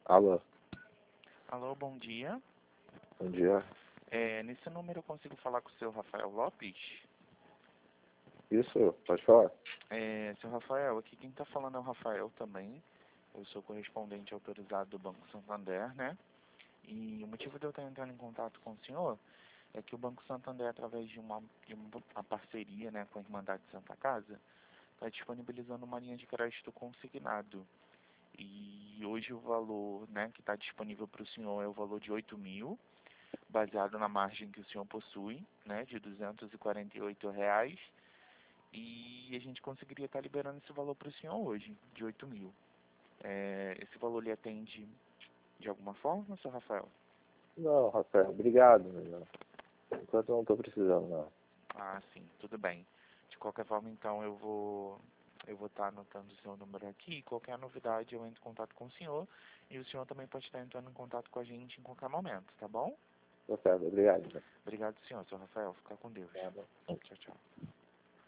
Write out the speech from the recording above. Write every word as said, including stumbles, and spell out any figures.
Alô, Alô, bom dia. bom dia. É, nesse número eu consigo falar com o seu Rafael Lopes? Isso, pode falar? É, seu Rafael, aqui quem está falando é o Rafael também. Eu sou correspondente autorizado do Banco Santander, né? E o motivo de eu estar entrando em contato com o senhor é que o Banco Santander, através de uma, de uma parceria, né, com a Irmandade Santa Casa, está disponibilizando uma linha de crédito consignado. E hoje o valor, né, que está disponível para o senhor é o valor de oito mil, baseado na margem que o senhor possui, né, de duzentos e quarenta e oito reais, e a gente conseguiria estar liberando esse valor para o senhor hoje, de oito mil. É, esse valor lhe atende de alguma forma, seu Rafael? Não, Rafael, obrigado, mas não. Enquanto eu não estou precisando, não. Ah, sim, tudo bem. De qualquer forma, então, eu vou eu vou estar anotando o seu número aqui. Qualquer novidade, eu entro em contato com o senhor. E o senhor também pode estar entrando em contato com a gente em qualquer momento, tá bom? Tá certo, obrigado. Obrigado, senhor. Seu Rafael, fica com Deus. Nada. Tchau, tchau.